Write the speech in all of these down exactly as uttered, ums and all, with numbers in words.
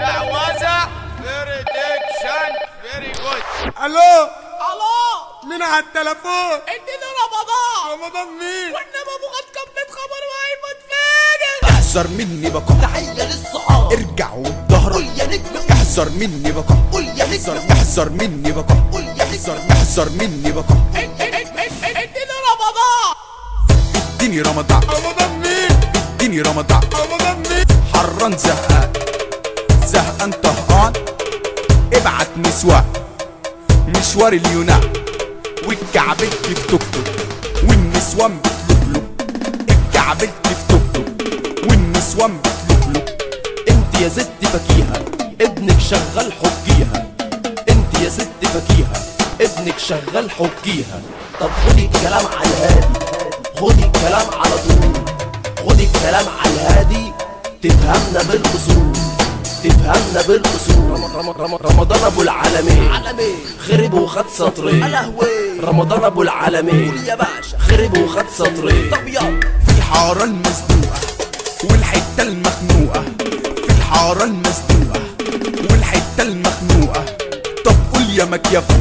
شعوذة فيري ديكشن فيري جود. الو الو مين على التليفون؟ اديني رمضان. رمضان مين؟ والنبي ابو غد كملت خبر وهيموت فاجر. احذر مني بقى، تحية للصحاب ارجع وبظهرك. قول يا نجم احذر مني بقى، قول يا نجم احذر مني بقى، قول يا احذر نجم احذر مني بقى. اديني رمضان. اديني رمضان. رمضان مين؟ اديني رمضان. رمضان مين؟ حران زهقان، زهقان طهقان، ابعت نسوان مشوار اليونان، والكعبلت في توك توك والنسوان بتلوك، الكعبلت في توك توك والنسوان بتلوك. انت يا ست فكيهة ابنك شغال حكيها. انت يا ست فكيهة ابنك شغال حكيها. طب خدي الكلام على الهادي، خدي الكلام على طول، خدي الكلام على الهادي تفهمنا بالاصول، تفهمنا بالاصول. رمضان ابو العالمين خرب وخد سطرين. رمضان ابو العالمين يا باشا خرب وخد سطرين. طب يلا في الحارة المزنوقة والحتة المخنوقة، في الحارة المزنوقة والحتة المخنوقة. طب قول يا مكيفة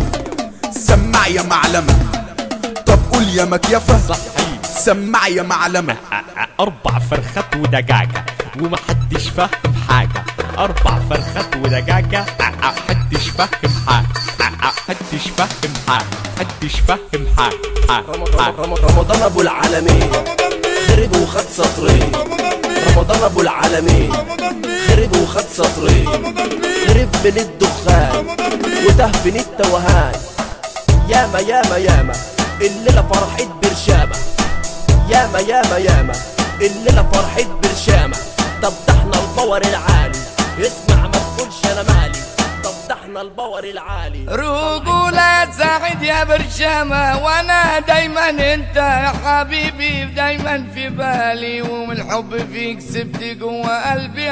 سمع يا معلمة، طب قول يا مكيفة صحيح سمع يا معلمة. أربع فرخات ودجاجة ومحدش فاهم حاجة. أربع فرخات ودجاجة محدش فاهم حاجة، محدش فاهم حاجة، محدش فاهم حاجة. رمضان ابو العالمين خرب وخد سطرين. رمضان ابو العالمين خرب وخد سطرين. خرب من الدخان وته من التوهان. ياما ياما ياما الليلة فرحة برشامة. ياما ياما ياما الليلة فرحة برشامة. طب ده احنا الباور العالي، اسمع ما تقولش انا مالي. طب ده احنا الباور العالي. رجولة سعيد يا برشامة، وانا دايما انت يا حبيبي دايما في بالي، ومن الحب فيك سبت جوا قلبي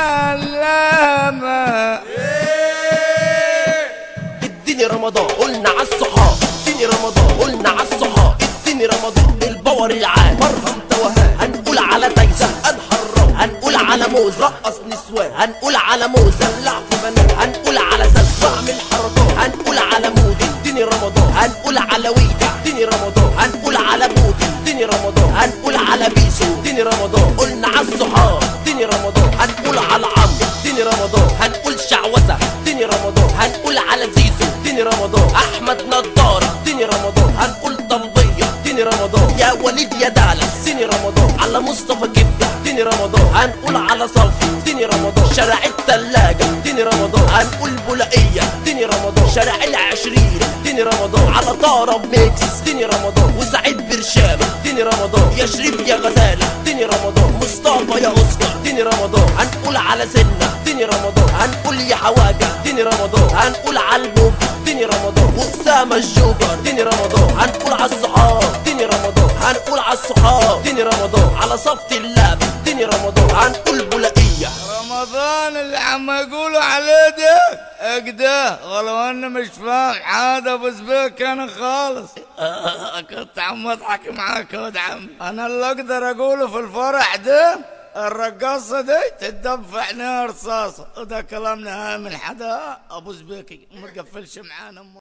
علامة. اديني رمضان قلنا عالصحاب، اديني رمضان قلنا عالصحاب، اديني رمضان الباور العالي. مرهم توهان هنقول على تايسون هنحرم، هنقول على موز رقص نسوان، هنقول على موز دلع في بنات، هنقول على سلسة اعمل حركات، هنقول على مود اديني رمضان، هنقول على ويد اديني رمضان، هنقول على بود اديني رمضان، هنقول على بيسو اديني رمضان. قلنا عالصحاب اديني رمضان، هنقول على عمرو اديني رمضان، هنقول شعوذة اديني رمضان، هنقول على زيزو اديني رمضان، احمد نضارة اديني رمضان، هنقول طلبية اديني رمضان، يا وليد يا دالة اديني رمضان، على مصطفى كبدة اديني رمضان، هنقول على صلفي اديني رمضان، شارع التلاجة اديني رمضان، هنقول بولقية اديني رمضان، شارع العشرين اديني رمضان، على طارة ميكس اديني رمضان، وسعيد برشامة اديني رمضان، يا شريف يا غزالة اديني رمضان، مصطفى يا اوسكار اديني رمضان، هنقول على سنة اديني رمضان، هنقول يا حواجة اديني رمضان، هنقول على البوب اديني رمضان، واسامة الجوكر اديني رمضان، هنقول على الصحاب اديني رمضان، هنقول على الصحاب اديني رمضان، على صفة اللاب اديني رمضان، هنقول بولقية. رمضان اللي عم يقولوا عليه ده اكده، ولو اني مش فاهم حاجة ابو زبيك انا خالص. كنت عم اضحك معاك يا عم. انا اللي اقدر اقوله في الفرح ده الرقاصة دي تدب في عينيها رصاصة، وده كلام نهائي من حدا ابو زبيكي ما تقفلش معانا.